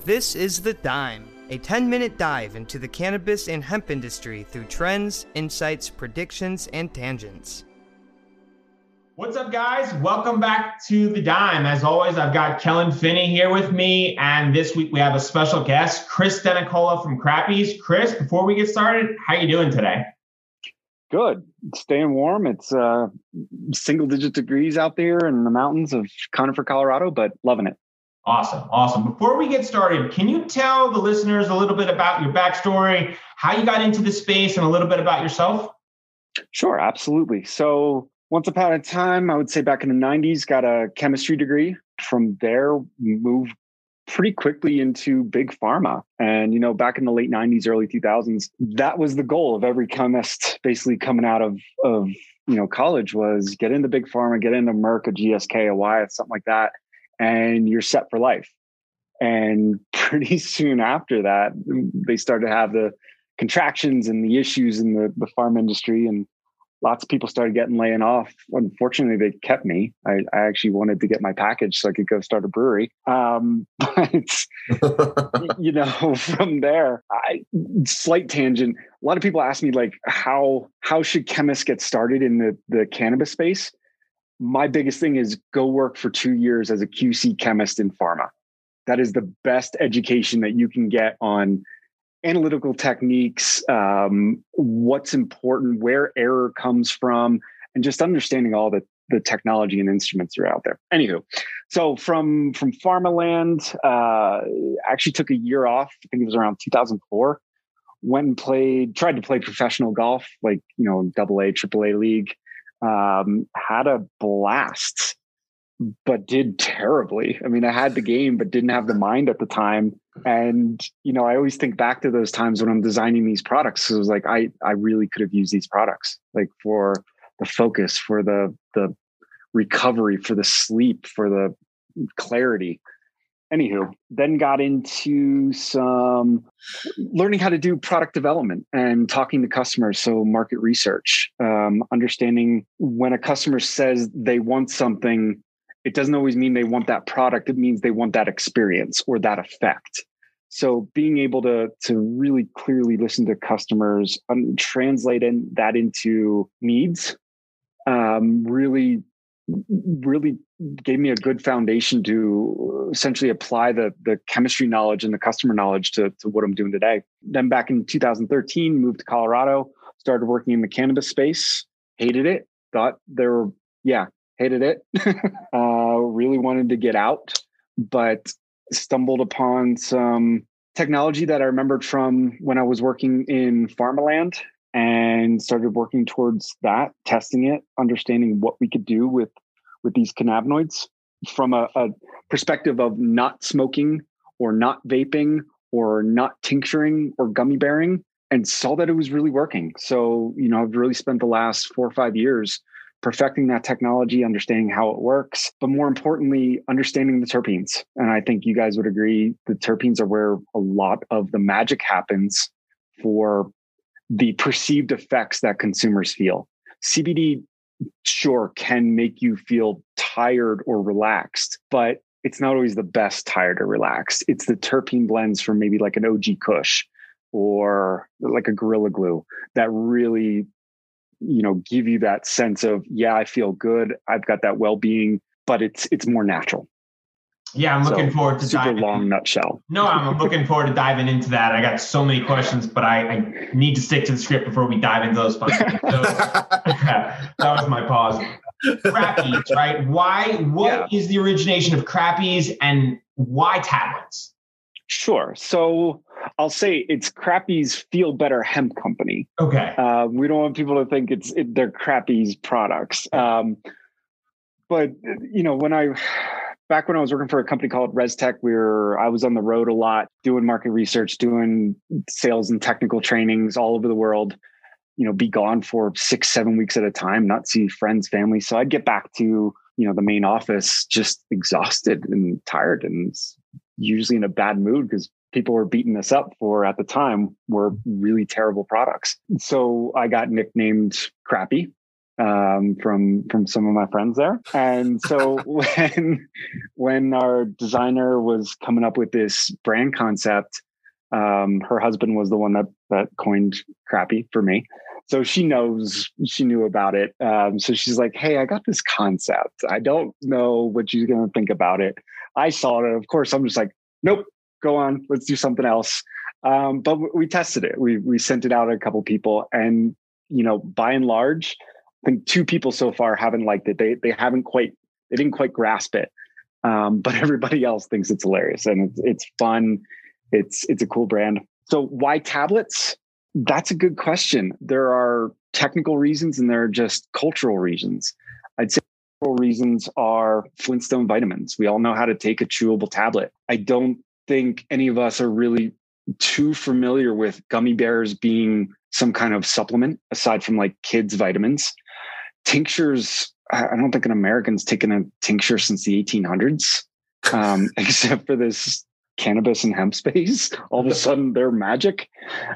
This is The Dime, a 10-minute dive into the cannabis and hemp industry through trends, insights, predictions, and tangents. What's up, guys? Welcome back to The Dime. As always, I've got Kellen Finney here with me, and this week we have a special guest, Chris Denicola from Crappies. Chris, before we get started, how are you doing today? Good. Staying warm. It's single-digit degrees out there in the mountains of Conifer, Colorado, but loving it. Awesome. Before we get started, can you tell the listeners a little bit about your backstory, how you got into the space, and a little bit about yourself? Sure, absolutely. So once upon a time, I would say back in the 90s, got a chemistry degree. From there, moved pretty quickly into big pharma. And, back in the late 90s, early 2000s, that was the goal of every chemist basically coming out of college was get into big pharma, get into Merck, a GSK, a Wyeth, something like that. And you're set for life. And pretty soon after that, they started to have the contractions and the issues in the pharma industry, and lots of people started laying off. Unfortunately, they kept me. I actually wanted to get my package so I could go start a brewery. But from there, slight tangent. A lot of people ask me how should chemists get started in the cannabis space? My biggest thing is go work for 2 years as a QC chemist in pharma. That is the best education that you can get on analytical techniques, what's important, where error comes from, and just understanding all the technology and instruments that are out there. Anywho, so from pharma land, actually took a year off. I think it was around 2004. Went and tried to play professional golf, AA, AAA league. Had a blast, but did terribly. I mean, I had the game, but didn't have the mind at the time. And, I always think back to those times when I'm designing these products. It was like, I really could have used these products, for the focus, for the recovery, for the sleep, for the clarity. Anywho, then got into some learning how to do product development and talking to customers. So market research, understanding when a customer says they want something, it doesn't always mean they want that product. It means they want that experience or that effect. So being able to really clearly listen to customers and translate that into needs, really gave me a good foundation to essentially apply the chemistry knowledge and the customer knowledge to what I'm doing today. Then back in 2013, moved to Colorado, started working in the cannabis space, hated it, hated it. Really wanted to get out, but stumbled upon some technology that I remembered from when I was working in Pharmaland and started working towards that, testing it, understanding what we could do with these cannabinoids from a perspective of not smoking or not vaping or not tincturing or gummy bearing, and saw that it was really working. So, I've really spent the last 4 or 5 years perfecting that technology, understanding how it works, but more importantly, understanding the terpenes. And I think you guys would agree the terpenes are where a lot of the magic happens for the perceived effects that consumers feel. CBD sure can make you feel tired or relaxed, but it's not always the best tired or relaxed. It's the terpene blends from maybe like an OG Kush or like a Gorilla Glue that really, give you that sense of, I feel good. I've got that well-being, but it's more natural. Yeah, I'm looking forward to diving. Super long nutshell. No, I'm looking forward to diving into that. I got so many questions, but I need to stick to the script before we dive into those functions. So, that was my pause. Crappies, right? What is the origination of Crappies and why tablets? Sure. So I'll say it's Crappies Feel Better Hemp Company. Okay. We don't want people to think they're Crappies products. But back when I was working for a company called ResTech, I was on the road a lot, doing market research, doing sales and technical trainings all over the world, be gone for 6-7 weeks at a time, not see friends, family. So I'd get back to, the main office just exhausted and tired and usually in a bad mood because people were beating us up at the time, were really terrible products. So I got nicknamed Crappy. from some of my friends there. And so when our designer was coming up with this brand concept, her husband was the one that coined Crappy for me. So she knew about it. So she's like, hey, I got this concept. I don't know what you're going to think about it. I saw it. Of course, I'm just like, nope, go on. Let's do something else. But we tested it. We sent it out to a couple people, and, by and large, I think 2 people so far haven't liked it. They didn't quite grasp it. But everybody else thinks it's hilarious, and it's fun. It's a cool brand. So why tablets? That's a good question. There are technical reasons and there are just cultural reasons. I'd say cultural reasons are Flintstone vitamins. We all know how to take a chewable tablet. I don't think any of us are really too familiar with gummy bears being some kind of supplement aside from like kids' vitamins. Tinctures, I don't think an American's taken a tincture since the 1800s, except for this cannabis and hemp space. All of a sudden they're magic.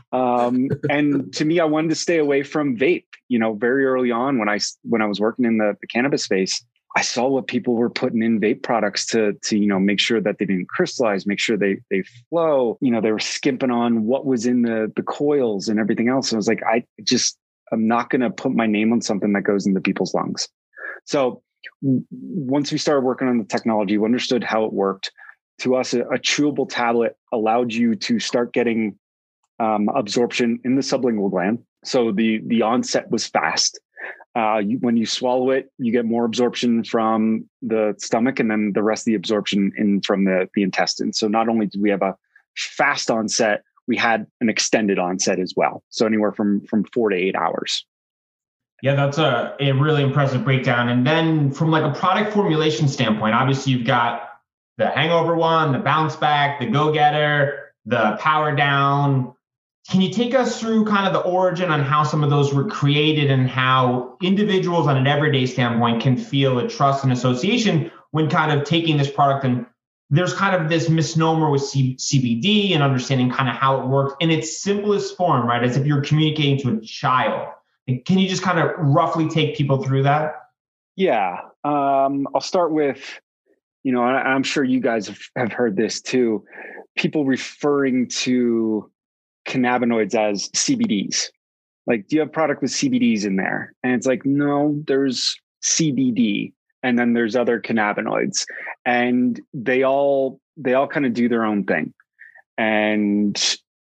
And to me, I wanted to stay away from vape. Very early on when I was working in the cannabis space, I saw what people were putting in vape products to make sure that they didn't crystallize, make sure they flow. They were skimping on what was in the coils and everything else. And I was like, I'm not going to put my name on something that goes into people's lungs. So once we started working on the technology, we understood how it worked. To us, a chewable tablet allowed you to start getting absorption in the sublingual gland. So the onset was fast. When you swallow it, you get more absorption from the stomach, and then the rest of the absorption in from the intestine. So not only did we have a fast onset, we had an extended onset as well. So anywhere from 4 to 8 hours. Yeah, that's a really impressive breakdown. And then from like a product formulation standpoint, obviously you've got the hangover one, the bounce back, the go-getter, the power down. Can you take us through kind of the origin on how some of those were created and how individuals on an everyday standpoint can feel a trust and association when kind of taking this product? And there's kind of this misnomer with CBD and understanding kind of how it works in its simplest form, right? As if you're communicating to a child. Can you just kind of roughly take people through that? Yeah. I'll start with, I'm sure you guys have heard this too. People referring to cannabinoids as CBDs. Like, do you have a product with CBDs in there? And it's like, no, there's CBD, and then there's other cannabinoids, and they all kind of do their own thing. And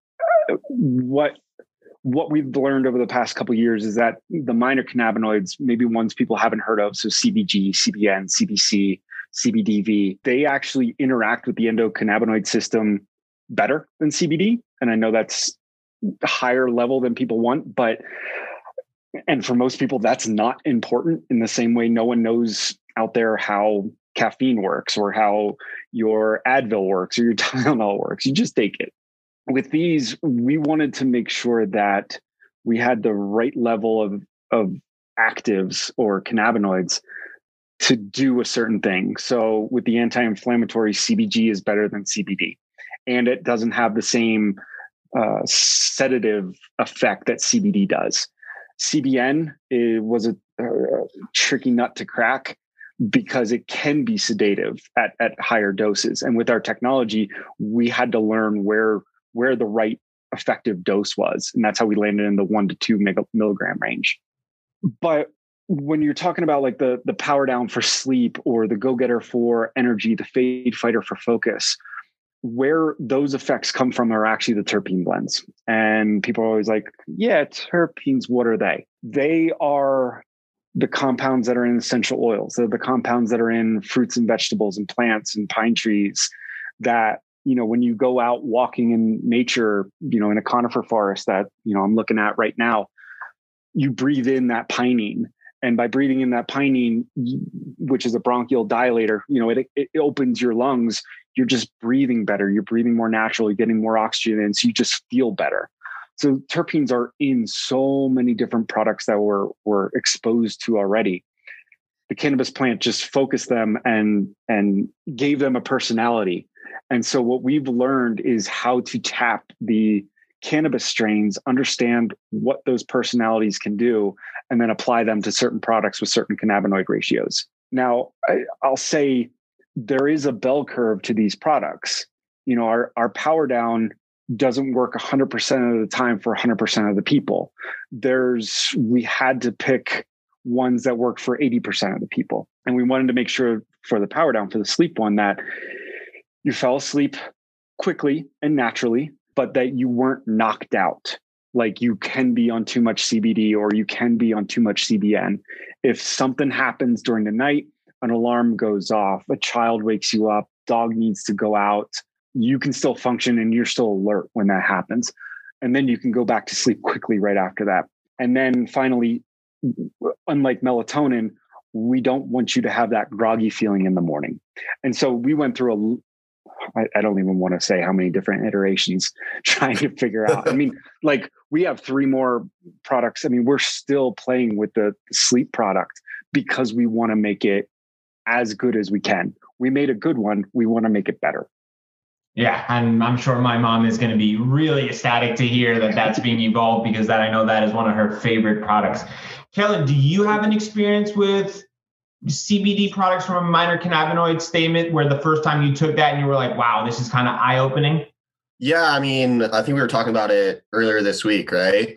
what we've learned over the past couple of years is that the minor cannabinoids, maybe ones people haven't heard of, so CBG, CBN, CBC, CBDV, they actually interact with the endocannabinoid system better than CBD. And I know that's a higher level than people want, and for most people, that's not important. In the same way, no one knows out there how caffeine works or how your Advil works or your Tylenol works. You just take it. With these, we wanted to make sure that we had the right level of actives or cannabinoids to do a certain thing. So with the anti-inflammatory, CBG is better than CBD, and it doesn't have the same sedative effect that CBD does. CBN was a tricky nut to crack because it can be sedative at higher doses. And with our technology, we had to learn where the right effective dose was. And that's how we landed in the 1 to 2 milligram range. But when you're talking about like the power down for sleep or the go-getter for energy, the fade fighter for focus, where those effects come from are actually the terpene blends. And people are always like, yeah, terpenes, what are they? They are the compounds that are in essential oils. They're the compounds that are in fruits and vegetables and plants and pine trees that, when you go out walking in nature, in a conifer forest that, I'm looking at right now, you breathe in that pinene. And by breathing in that pinene, which is a bronchial dilator, it opens your lungs. You're just breathing better. You're breathing more natural. You're getting more oxygen in, so you just feel better. So terpenes are in so many different products that we're exposed to already. The cannabis plant just focused them and gave them a personality. And so what we've learned is how to tap the cannabis strains, understand what those personalities can do, and then apply them to certain products with certain cannabinoid ratios. Now, I'll say there is a bell curve to these products. You know, our power down doesn't work 100% of the time for 100% of the people. We had to pick ones that work for 80% of the people. And we wanted to make sure for the power down, for the sleep one, that you fell asleep quickly and naturally, but that you weren't knocked out. Like you can be on too much CBD or you can be on too much CBN. If something happens during the night, an alarm goes off, a child wakes you up, dog needs to go out, you can still function and you're still alert when that happens. And then you can go back to sleep quickly right after that. And then finally, unlike melatonin, we don't want you to have that groggy feeling in the morning. And so we went through I don't even want to say how many different iterations trying to figure out. I mean, like we have 3 more products. I mean, we're still playing with the sleep product because we want to make it as good as we can. We made a good one. We want to make it better. Yeah, and I'm sure my mom is going to be really ecstatic to hear that that's being evolved, because I know that is one of her favorite products. Kellen, do you have an experience with CBD products from a minor cannabinoid statement where the first time you took that and you were like, wow, this is kind of eye-opening? Yeah, I mean, I think we were talking about it earlier this week, right?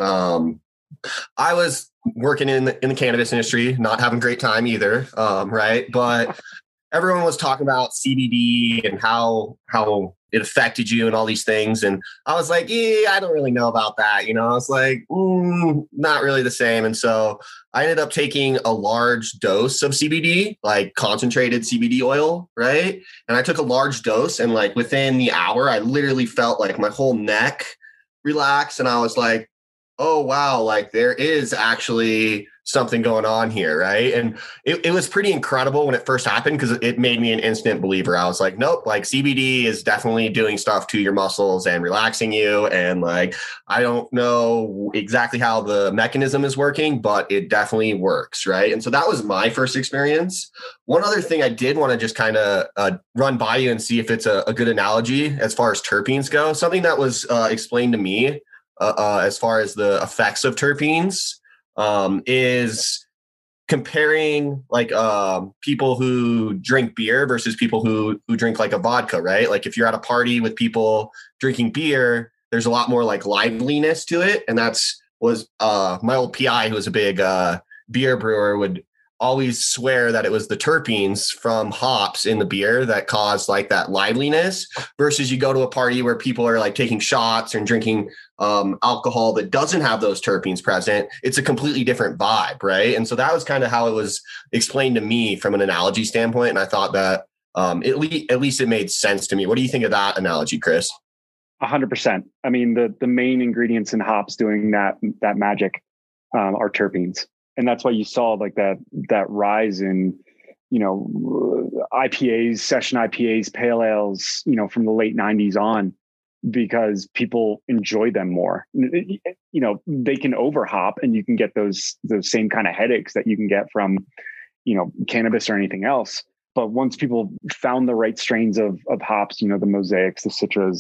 I was working in the cannabis industry, not having a great time either, right? But everyone was talking about CBD and how it affected you and all these things. And I was like, yeah, I don't really know about that. You know, I was like, not really the same. And so I ended up taking a large dose of CBD, like concentrated CBD oil, right? And I took a large dose, and like within the hour, I literally felt like my whole neck relax. And I was like, oh, wow, like there is actually something going on here, right? And it was pretty incredible when it first happened, because it made me an instant believer. I was like, nope, like CBD is definitely doing stuff to your muscles and relaxing you. And like, I don't know exactly how the mechanism is working, but it definitely works, right? And so that was my first experience. One other thing I did want to just kind of run by you and see if it's a good analogy as far as terpenes go. Something that was explained to me as far as the effects of terpenes is comparing like people who drink beer versus people who drink like a vodka, right? Like if you're at a party with people drinking beer, there's a lot more like liveliness to it. And was my old PI, who was a big beer brewer, would always swear that it was the terpenes from hops in the beer that caused like that liveliness, versus you go to a party where people are like taking shots and drinking alcohol that doesn't have those terpenes present. It's a completely different vibe, right? And so that was kind of how it was explained to me from an analogy standpoint. And I thought that at least it made sense to me. What do you think of that analogy, Chris? 100%. I mean, the main ingredients in hops doing that magic are terpenes. And that's why you saw like that rise in, you know, IPAs, session IPAs, pale ales, you know, from the late 90s on, because people enjoy them more. You know, they can overhop and you can get those same kind of headaches that you can get from, you know, cannabis or anything else. But once people found the right strains of hops, you know, the mosaics, the citras,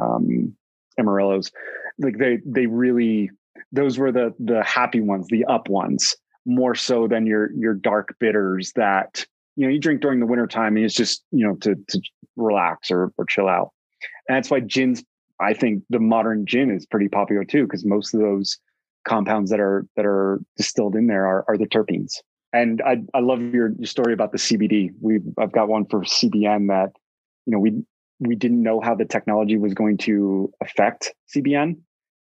amarillos, like they really, those were the happy ones, the up ones, more so than your dark bitters that, you know, you drink during the wintertime and it's just, you know, to relax or chill out. And that's why gins, I think the modern gin is pretty popular too, because most of those compounds that are distilled in there are the terpenes. And I love your story about the CBD. I've got one for CBN that, you know, we didn't know how the technology was going to affect CBN.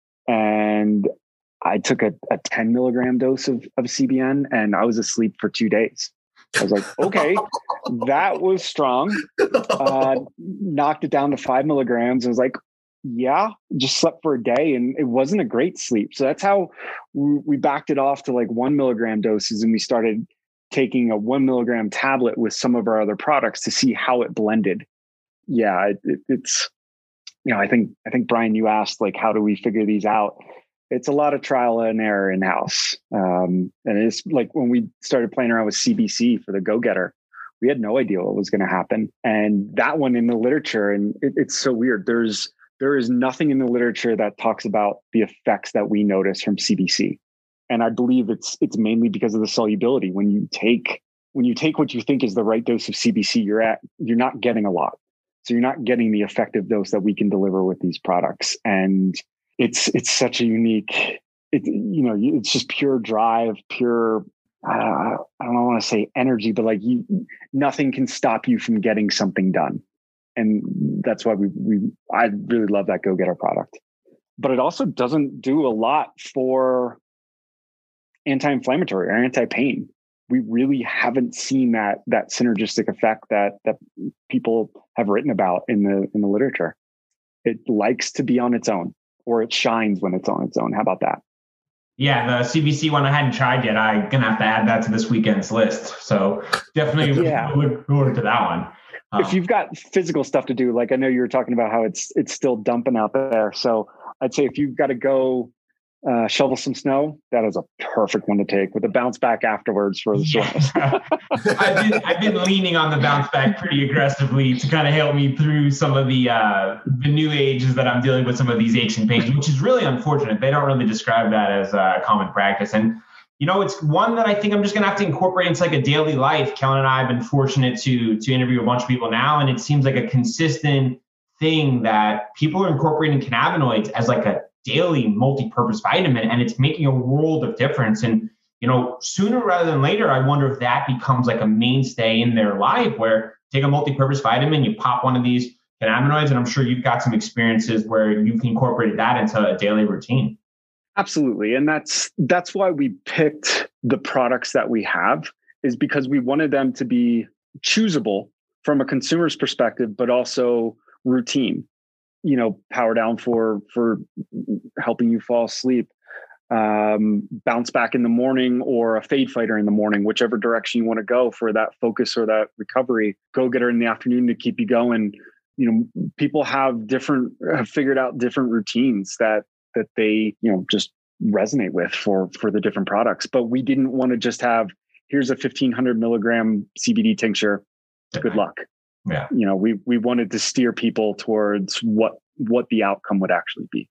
And I took a 10 milligram dose of CBN and I was asleep for 2 days. I was like, okay, that was strong. Knocked it down to 5 milligrams. I was like, yeah, just slept for a day and it wasn't a great sleep. So that's how we backed it off to like 1 milligram doses. And we started taking a 1 milligram tablet with some of our other products to see how it blended. Yeah, it's, you know, I think Brian, you asked like, how do we figure these out? It's a lot of trial and error in house. And it's like when we started playing around with CBC for the Go-Getter, we had no idea what was going to happen. And that one in the literature, and it's so weird. There's there is nothing in the literature that talks about the effects that we notice from CBC. And I believe it's mainly because of the solubility. When you take what you think is the right dose of CBC, you're not getting a lot. So you're not getting the effective dose that we can deliver with these products. And it's such a unique, it's just pure drive, pure, I don't want to say energy, but like nothing can stop you from getting something done. And that's why I really love that Go Getter product. But it also doesn't do a lot for anti-inflammatory or anti-pain. We really haven't seen that synergistic effect that people have written about in the literature. It likes to be on its own, or it shines when it's on its own. How about that? Yeah, the CBC one I hadn't tried yet. I'm gonna have to add that to this weekend's list. So definitely look forward to that one. If you've got physical stuff to do, like I know you were talking about how it's still dumping out there. So I'd say if you've got to go shovel some snow, that is a perfect one to take with a bounce back afterwards for the soreness. I've been leaning on the bounce back pretty aggressively to kind of help me through some of the new ages that I'm dealing with, some of these aches and pains, which is really unfortunate. They don't really describe that as a common practice. And it's one that I think I'm just going to have to incorporate into like a daily life. Kellen and I have been fortunate to interview a bunch of people now, and it seems like a consistent thing that people are incorporating cannabinoids as like a daily multi-purpose vitamin, and it's making a world of difference. And, sooner rather than later, I wonder if that becomes like a mainstay in their life where take a multi-purpose vitamin, you pop one of these cannabinoids, and I'm sure you've got some experiences where you've incorporated that into a daily routine. Absolutely. And that's why we picked the products that we have, is because we wanted them to be choosable from a consumer's perspective, but also routine. Power down for helping you fall asleep, bounce back in the morning, or a fade fighter in the morning, whichever direction you want to go for that focus or that recovery. Go Getter in the afternoon to keep you going. People have figured out different routines that they, just resonate with for the different products. But we didn't want to just have, here's a 1,500 milligram CBD tincture. Good luck. Yeah. We wanted to steer people towards what the outcome would actually be.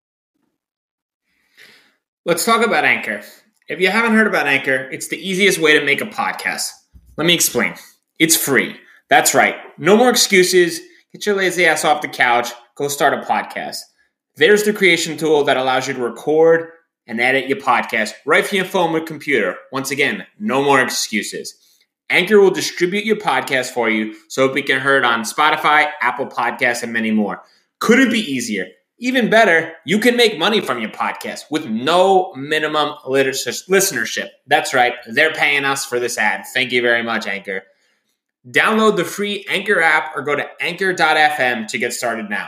Let's talk about Anchor. If you haven't heard about Anchor, it's the easiest way to make a podcast. Let me explain. It's free. That's right. No more excuses. Get your lazy ass off the couch. Go start a podcast. There's the creation tool that allows you to record and edit your podcast right from your phone or computer. Once again, no more excuses. Anchor will distribute your podcast for you so it can be heard on Spotify, Apple Podcasts, and many more. Couldn't be easier. Even better, you can make money from your podcast with no minimum listenership. That's right. They're paying us for this ad. Thank you very much, Anchor. Download the free Anchor app or go to anchor.fm to get started now.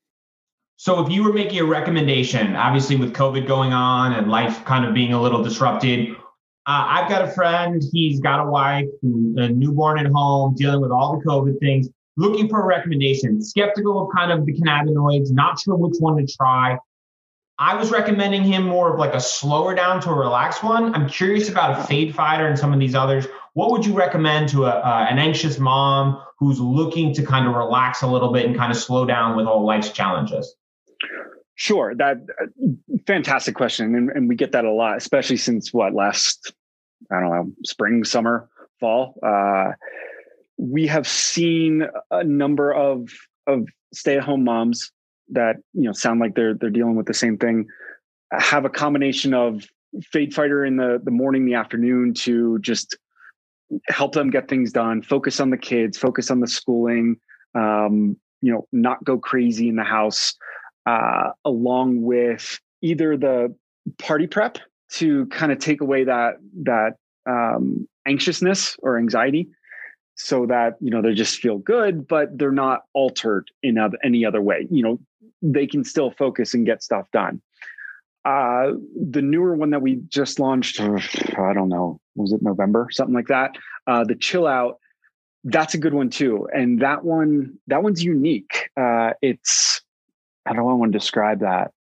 So if you were making a recommendation, obviously with COVID going on and life kind of being a little disrupted, I've got a friend, he's got a wife, a newborn at home, dealing with all the COVID things, looking for a recommendation, skeptical of kind of the cannabinoids, not sure which one to try. I was recommending him more of like a slower down to a relaxed one. I'm curious about a fade fighter and some of these others. What would you recommend to an anxious mom who's looking to kind of relax a little bit and kind of slow down with all life's challenges? Sure. That fantastic question. And we get that a lot, especially since last, spring, summer, fall. We have seen a number of stay-at-home moms that, sound like they're dealing with the same thing, have a combination of fade fighter in the morning, the afternoon to just help them get things done, focus on the kids, focus on the schooling, not go crazy in the house, along with either the party prep to kind of take away that anxiousness or anxiety so that, they just feel good, but they're not altered in any other way. They can still focus and get stuff done. The newer one that we just launched, I don't know, was it November? Something like that. The Chill Out, that's a good one too. And that one's unique. I don't want to describe that.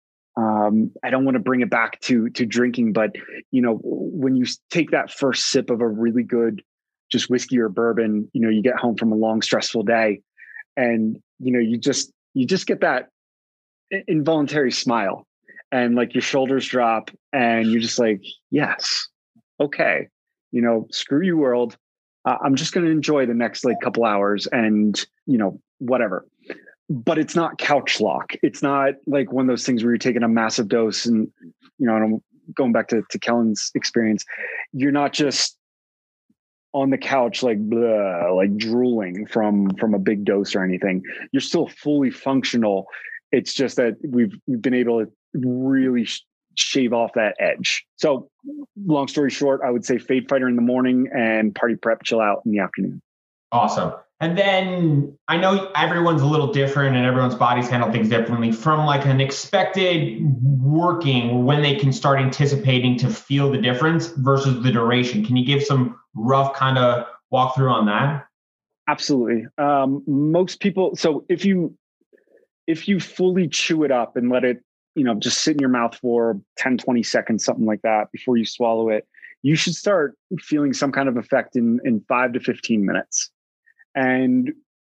I don't want to bring it back to drinking, but when you take that first sip of a really good, just whiskey or bourbon, you get home from a long, stressful day and, you just get that involuntary smile, and like your shoulders drop and you're just like, yes, okay, screw you world. I'm just going to enjoy the next like couple hours and, whatever. But it's not couch lock. It's not like one of those things where you're taking a massive dose and, and I'm going back to Kellen's experience. You're not just on the couch, like, blah, like drooling from a big dose or anything. You're still fully functional. It's just that we've been able to really shave off that edge. So long story short, I would say Fade Fighter in the morning and Party Prep Chill Out in the afternoon. Awesome. And then I know everyone's a little different and everyone's bodies handle things differently. From like an expected working, when they can start anticipating to feel the difference versus the duration. Can you give some rough kind of walkthrough on that? Absolutely. Most people, so if you fully chew it up and let it, just sit in your mouth for 10, 20 seconds, something like that before you swallow it, you should start feeling some kind of effect in 5 to 15 minutes. And,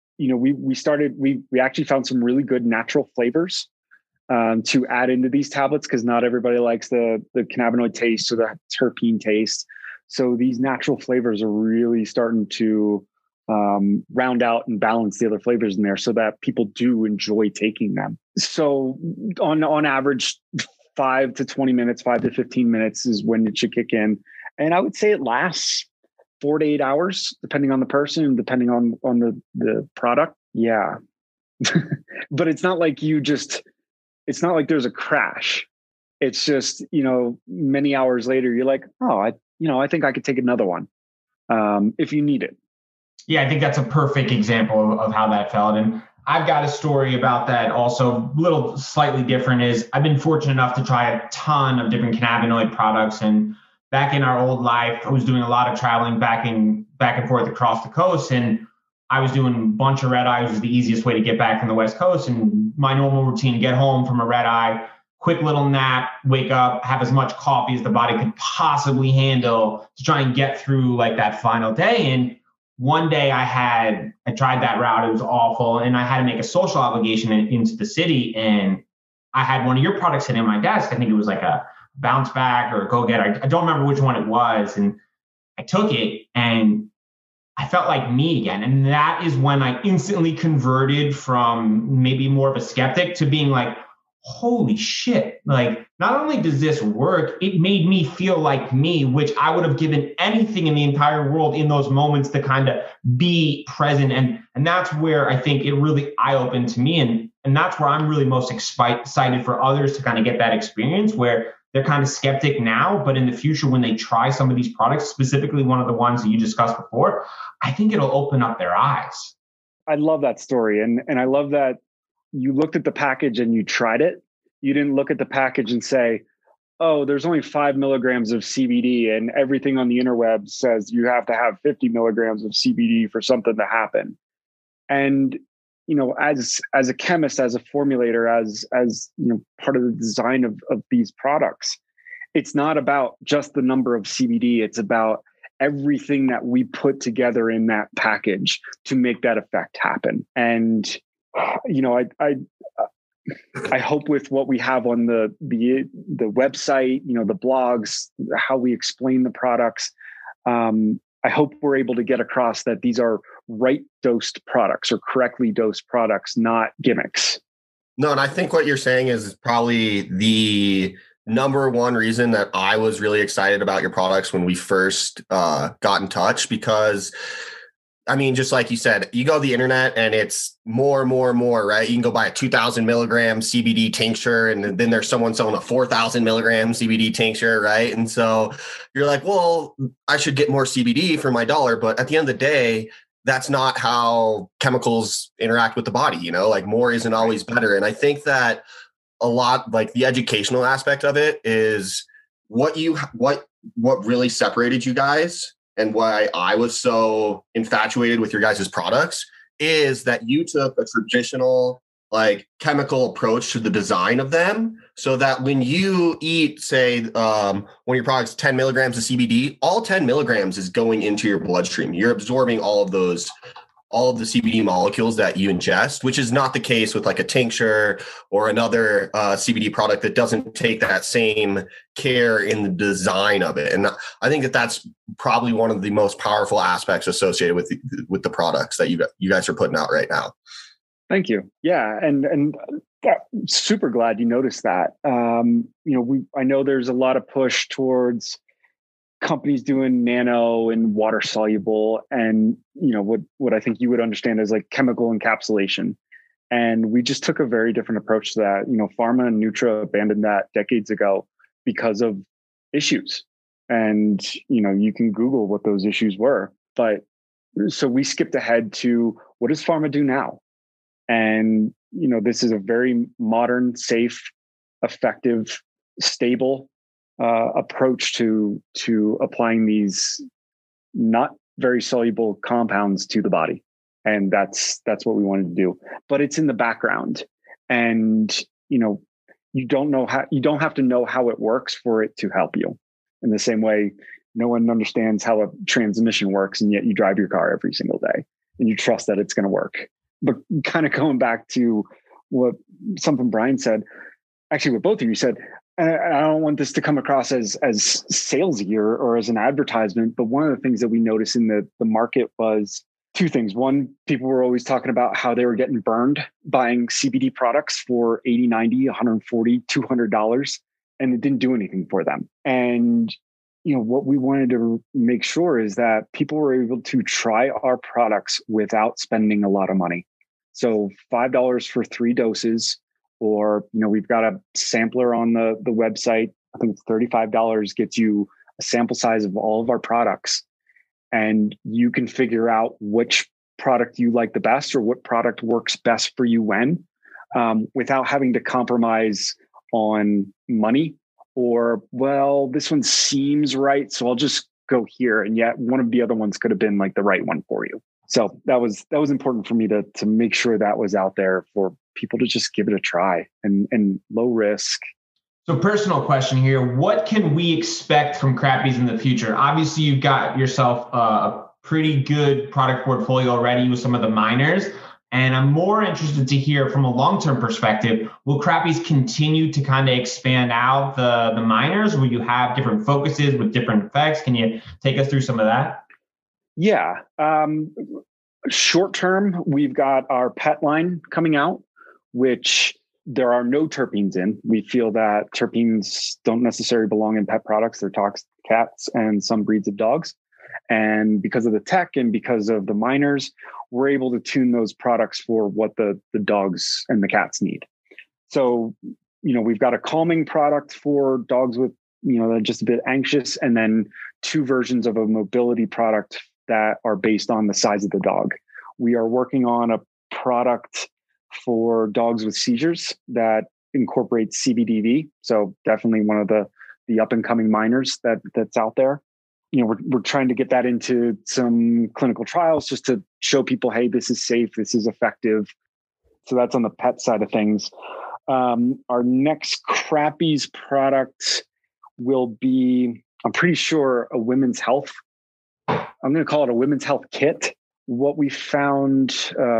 we actually found some really good natural flavors to add into these tablets, because not everybody likes the cannabinoid taste or the terpene taste. So these natural flavors are really starting to round out and balance the other flavors in there so that people do enjoy taking them. So on average, 5 to 20 minutes, 5 to 15 minutes is when it should kick in. And I would say it lasts 4 to 8 hours, depending on the person and depending on the product. Yeah. But it's not like it's not like there's a crash. It's just, many hours later, you're like, oh, I think I could take another one if you need it. Yeah, I think that's a perfect example of how that felt. And I've got a story about that also, a little slightly different. Is I've been fortunate enough to try a ton of different cannabinoid products. And back in our old life, I was doing a lot of traveling back and forth across the coast. And I was doing a bunch of red eye, which was the easiest way to get back from the West Coast. And my normal routine, get home from a red eye, quick little nap, wake up, have as much coffee as the body could possibly handle to try and get through like that final day. And one day I tried that route. It was awful. And I had to make a social obligation into the city. And I had one of your products sitting on my desk. I think it was like a Bounce Back or a Go Get. I don't remember which one it was. And I took it and I felt like me again. And that is when I instantly converted from maybe more of a skeptic to being like, holy shit. Like, not only does this work, it made me feel like me, which I would have given anything in the entire world in those moments to kind of be present. And that's where I think it really eye-opened to me. And that's where I'm really most excited for others to kind of get that experience where they're kind of skeptic now, but in the future, when they try some of these products, specifically one of the ones that you discussed before, I think it'll open up their eyes. I love that story. And I love that you looked at the package and you tried it. You didn't look at the package and say, oh, there's only 5 milligrams of CBD and everything on the interweb says you have to have 50 milligrams of CBD for something to happen. And, as a chemist, as a formulator, as part of the design of these products, it's not about just the number of CBD. It's about everything that we put together in that package to make that effect happen. And, I hope with what we have on the website, the blogs, how we explain the products, I hope we're able to get across that these are right dosed products or correctly dosed products, not gimmicks. No, and I think what you're saying is probably the number one reason that I was really excited about your products when we first got in touch, because I mean, just like you said, you go to the internet and it's more, right? You can go buy a 2000 milligram CBD tincture and then there's someone selling a 4000 milligram CBD tincture, right? And so you're like, well, I should get more CBD for my dollar. But at the end of the day, that's not how chemicals interact with the body, like more isn't always better. And I think that a lot, like the educational aspect of it is what really separated you guys. And why I was so infatuated with your guys' products is that you took a traditional chemical approach to the design of them, so that when you eat, say, one of your products, 10 milligrams of CBD, all 10 milligrams is going into your bloodstream. You're absorbing all of those all of the CBD molecules that you ingest, which is not the case with like a tincture or another CBD product that doesn't take that same care in the design of it. And I think that that's probably one of the most powerful aspects associated with the products that you guys are putting out right now. Thank you. Yeah, and super glad you noticed that. I know there's a lot of push towards companies doing nano and water soluble, and what I think you would understand as like chemical encapsulation. And we just took a very different approach to that. Pharma and Nutra abandoned that decades ago because of issues. And you can Google what those issues were. But so we skipped ahead to, what does pharma do now? And this is a very modern, safe, effective, stable approach to applying these not very soluble compounds to the body. And that's what we wanted to do. But it's in the background, and you don't have to know how it works for it to help you. In the same way, no one understands how a transmission works, and yet you drive your car every single day and you trust that it's going to work. But kind of going back to something Brian said, actually what both of you said, I don't want this to come across as salesy or as an advertisement, but one of the things that we noticed in the market was two things. One, people were always talking about how they were getting burned buying CBD products for $80, $90, $140, $200, and it didn't do anything for them. And what we wanted to make sure is that people were able to try our products without spending a lot of money. So $5 for 3 doses, or, we've got a sampler on the website. I think it's $35 gets you a sample size of all of our products. And you can figure out which product you like the best or what product works best for you when, without having to compromise on money or, well, this one seems right, so I'll just go here. And yet one of the other ones could have been like the right one for you. So that was important for me to make sure that was out there for people to just give it a try and low risk. So personal question here, what can we expect from Crappies in the future? Obviously, you've got yourself a pretty good product portfolio already with some of the minors. And I'm more interested to hear from a long-term perspective, will Crappies continue to kind of expand out the minors? Will you have different focuses with different effects? Can you take us through some of that? Yeah. Short term, we've got our pet line coming out, which there are no terpenes in. We feel that terpenes don't necessarily belong in pet products. They're toxic to cats and some breeds of dogs. And because of the tech and because of the minors, we're able to tune those products for what the dogs and the cats need. So, we've got a calming product for dogs with, that are just a bit anxious, and then 2 versions of a mobility product that are based on the size of the dog. We are working on a product for dogs with seizures that incorporates CBDV. So definitely one of the up and coming minors that's out there. We're trying to get that into some clinical trials just to show people, hey, this is safe, this is effective. So that's on the pet side of things. Our next Crappies product will be, I'm pretty sure, a women's health. I'm going to call it a women's health kit. What we found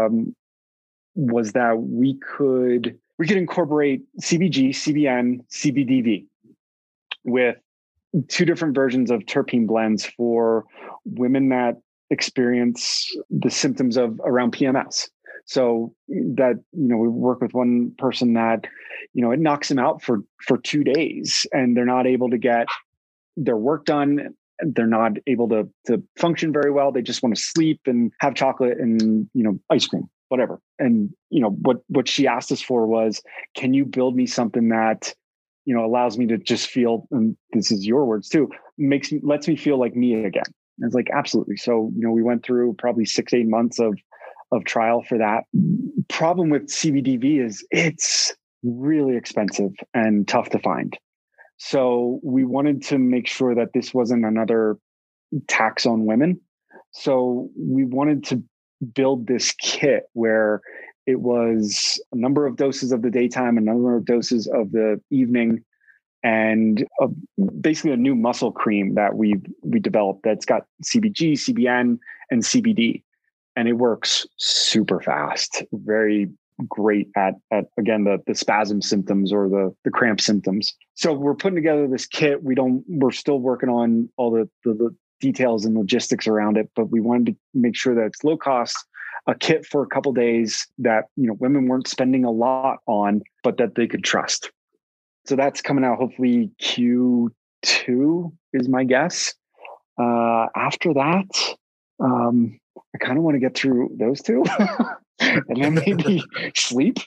was that we could incorporate CBG, CBN, CBDV with 2 different versions of terpene blends for women that experience the symptoms of around PMS. So that, we work with one person that, it knocks them out for 2 days and they're not able to get their work done. They're not able to function very well. They just want to sleep and have chocolate and, ice cream, whatever. And, what she asked us for was, can you build me something that, allows me to just feel, and this is your words too, lets me feel like me again. And it's like, absolutely. So, we went through probably 6-8 months of trial for that. Problem with CBDV is it's really expensive and tough to find. So we wanted to make sure that this wasn't another tax on women. So we wanted to build this kit where it was a number of doses of the daytime, a number of doses of the evening, and basically a new muscle cream that we developed that's got CBG, CBN, and CBD. and it works super fast. Very great at again, the spasm symptoms or the cramp symptoms. So we're putting together this kit. We're still working on all the details and logistics around it, but we wanted to make sure that it's low cost, a kit for a couple days that, women weren't spending a lot on, but that they could trust. So that's coming out hopefully Q2 is my guess. After that, I kind of want to get through those two and then maybe sleep.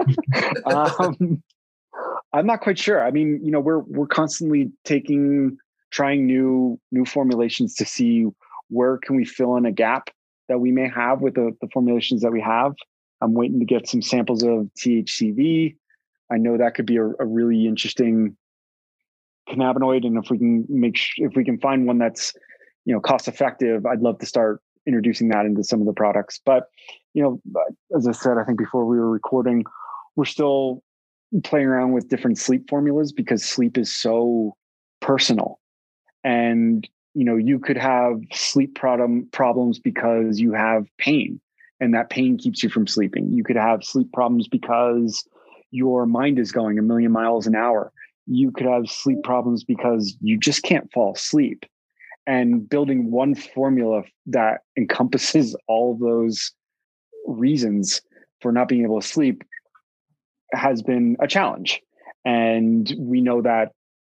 I'm not quite sure. I mean, we're constantly trying new formulations to see where can we fill in a gap that we may have with the formulations that we have. I'm waiting to get some samples of THCV. I know that could be a really interesting cannabinoid, and if we can find one that's cost effective, I'd love to start introducing that into some of the products. But as I said, I think before we were recording, we're still playing around with different sleep formulas because sleep is so personal. And you could have sleep problems because you have pain, and that pain keeps you from sleeping. You could have sleep problems because your mind is going a million miles an hour. You could have sleep problems because you just can't fall asleep. And building one formula that encompasses all of those reasons for not being able to sleep has been a challenge. And we know that,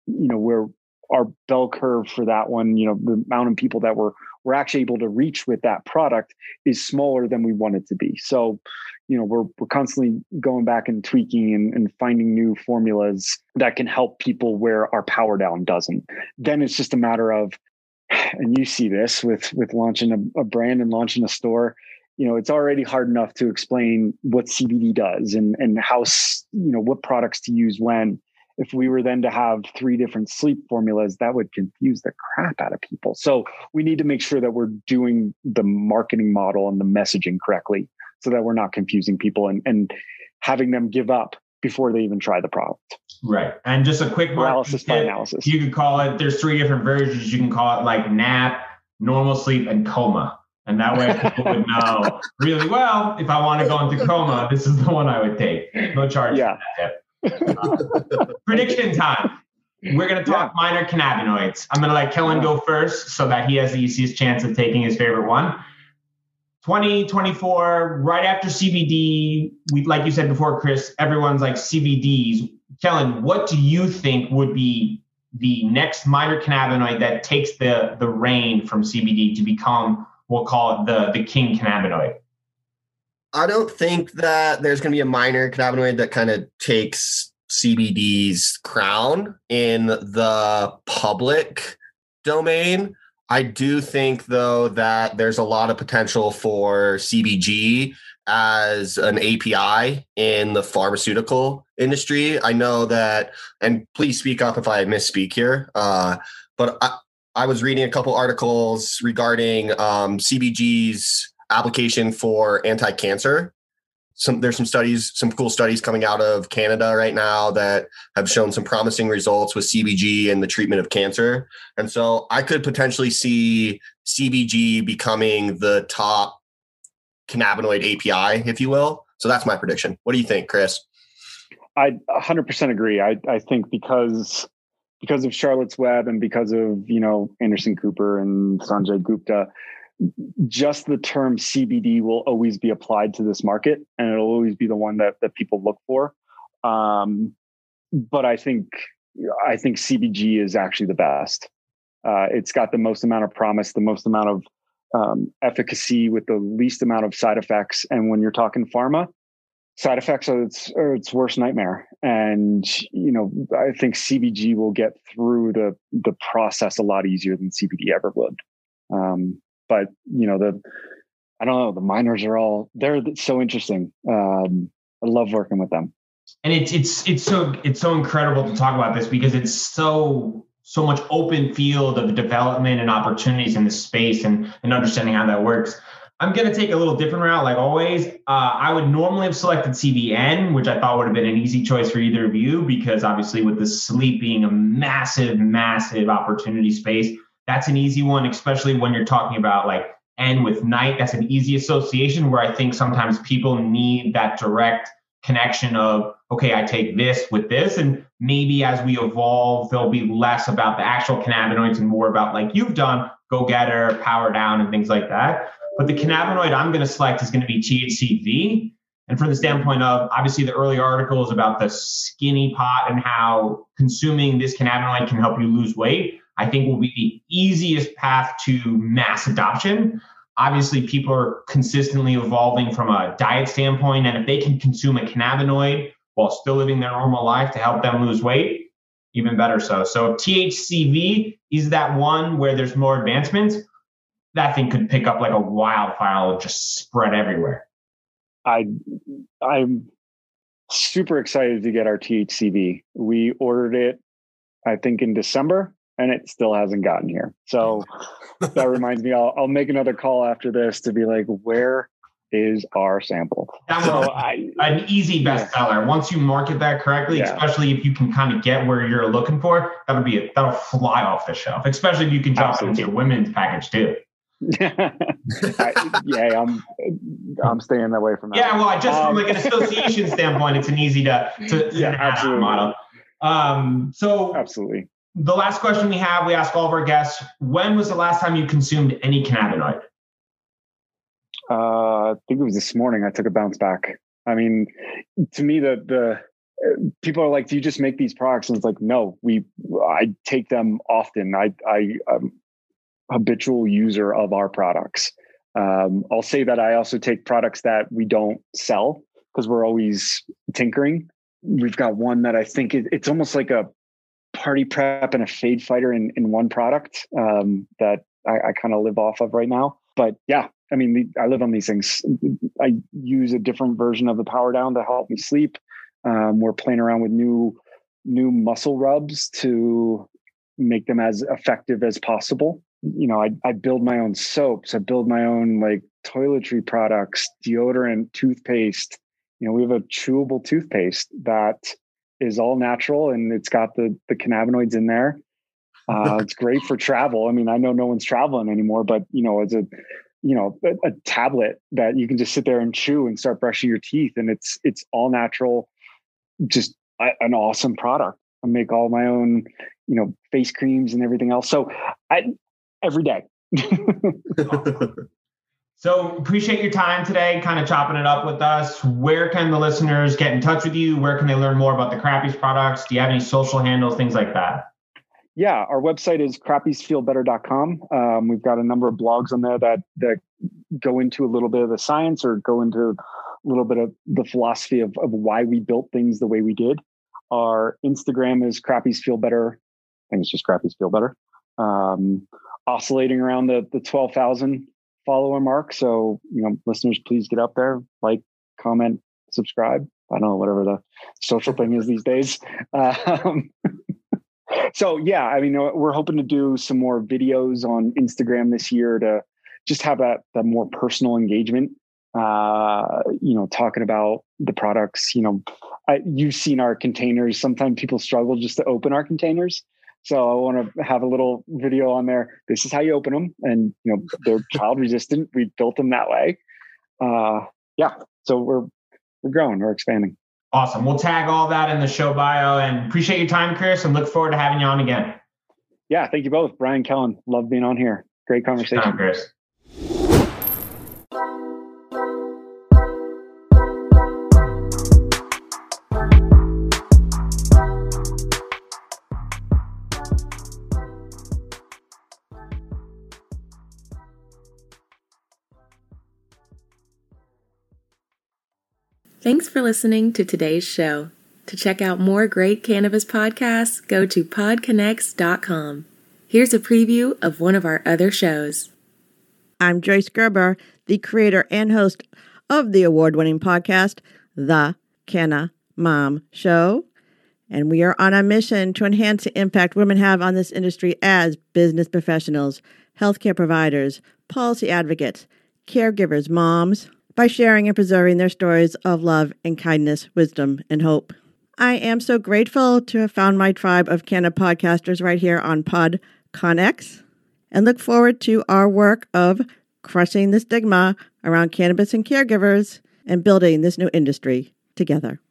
our bell curve for that one, the amount of people that we're actually able to reach with that product is smaller than we want it to be. So, we're constantly going back and tweaking and finding new formulas that can help people where our power down doesn't. Then it's just a matter of, and you see this with launching a brand and launching a store, it's already hard enough to explain what CBD does and how, what products to use when. If we were then to have 3 different sleep formulas, that would confuse the crap out of people. So we need to make sure that we're doing the marketing model and the messaging correctly so that we're not confusing people and having them give up before they even try the product. Right. And just a quick paralysis by analysis. You could call it, there's 3 different versions. You can call it like nap, normal sleep, and coma. And that way people would know really well, if I want to go into coma, this is the one I would take. No charge. Yeah. Prediction time. We're going to talk minor cannabinoids. I'm going to let Kellen go first so that he has the easiest chance of taking his favorite one. 2024, right after CBD, like you said before, Chris, everyone's like CBDs. Kellen, what do you think would be the next minor cannabinoid that takes the reign from CBD to become, we'll call it the king cannabinoid? I don't think that there's going to be a minor cannabinoid that kind of takes CBD's crown in the public domain. I do think, though, that there's a lot of potential for CBG as an API in the pharmaceutical industry. I know that, and please speak up if I misspeak here, but I was reading a couple articles regarding CBG's application for anti-cancer. There's some cool studies coming out of Canada right now that have shown some promising results with CBG in the treatment of cancer. And so I could potentially see CBG becoming the top cannabinoid API, if you will. So that's my prediction. What do you think, Chris? I 100% agree. I think because of Charlotte's Web and because of, Anderson Cooper and Sanjay Gupta, just the term CBD will always be applied to this market, and it'll always be the one that people look for. But I think CBG is actually the best. It's got the most amount of promise, the most amount of efficacy with the least amount of side effects. And when you're talking pharma, side effects are its worst nightmare. And, I think CBG will get through the process a lot easier than CBD ever would. But I don't know, the minors they're so interesting. I love working with them. And it's so incredible to talk about this because it's so much open field of development and opportunities in this space and understanding how that works. I'm going to take a little different route, like always. I would normally have selected CBN, which I thought would have been an easy choice for either of you, because obviously with the sleep being a massive, massive opportunity space, that's an easy one, especially when you're talking about like end with night. That's an easy association where I think sometimes people need that direct connection of, okay, I take this with this. And maybe as we evolve, there'll be less about the actual cannabinoids and more about, like you've done, Go Getter, Power Down, and things like that. But the cannabinoid I'm going to select is going to be THCV. And from the standpoint of, obviously, the early articles about the skinny pot and how consuming this cannabinoid can help you lose weight, I think will be the easiest path to mass adoption. Obviously, people are consistently evolving from a diet standpoint, and if they can consume a cannabinoid while still living their normal life to help them lose weight, even better so. So if THCV is that one where there's more advancements, that thing could pick up like a wildfire and just spread everywhere. I'm super excited to get our THCV. We ordered it, I think, in December, and it still hasn't gotten here. So that reminds me, I'll make another call after this to be like, where is our sample? An easy bestseller. Once you market that correctly, especially if you can kind of get where you're looking for, that'll fly off the shelf. Especially if you can drop it into your women's package too. I'm staying away from that. Yeah, well, just from like an association standpoint, it's an easy to absolutely model. So absolutely. The last question we ask all of our guests: when was the last time you consumed any cannabinoid? I think it was this morning. I took a bounce back. I mean, to me, the people are like, "Do you just make these products?" And it's like, no, I take them often. I'm habitual user of our products. I'll say that I also take products that we don't sell because we're always tinkering. We've got one that I think it's almost like a party prep and a fade fighter in one product that I kind of live off of right now. But yeah, I mean, I live on these things. I use a different version of the Power Down to help me sleep. We're playing around with new muscle rubs to make them as effective as possible. You know, I build my own soaps. I build my own like toiletry products, deodorant, toothpaste. You know, we have a chewable toothpaste that is all natural and it's got the cannabinoids in there. It's great for travel. I mean, I know no one's traveling anymore, but you know, it's a tablet that you can just sit there and chew and start brushing your teeth, and it's all natural. Just an awesome product. I make all my own, face creams and everything else. So every day. So appreciate your time today, kind of chopping it up with us. Where can the listeners get in touch with you? Where can they learn more about the Crappies products? Do you have any social handles, things like that? Yeah, our website is crappiesfeelbetter.com. We've got a number of blogs on there that go into a little bit of the science or go into a little bit of the philosophy of why we built things the way we did. Our Instagram is Crappies Feel Better. I think it's just Crappies Feel Better. Oscillating around the 12,000 follower mark. So, listeners, please get up there, like, comment, subscribe. I don't know, whatever the social thing is these days. So yeah, I mean, we're hoping to do some more videos on Instagram this year to just have that more personal engagement. Talking about the products. You've seen our containers. Sometimes people struggle just to open our containers. So I want to have a little video on there. This is how you open them, and they're child resistant. We built them that way. So we're growing, we're expanding. Awesome. We'll tag all that in the show bio, and appreciate your time, Chris, and look forward to having you on again. Yeah, thank you both. Brian, Kellen, love being on here. Great conversation. Time, Chris. Thanks for listening to today's show. To check out more great cannabis podcasts, go to podconnects.com. Here's a preview of one of our other shows. I'm Joyce Gerber, the creator and host of the award-winning podcast, The Canna Mom Show. And we are on a mission to enhance the impact women have on this industry as business professionals, healthcare providers, policy advocates, caregivers, moms, by sharing and preserving their stories of love and kindness, wisdom, and hope. I am so grateful to have found my tribe of Canna podcasters right here on PodConX, and look forward to our work of crushing the stigma around cannabis and caregivers and building this new industry together.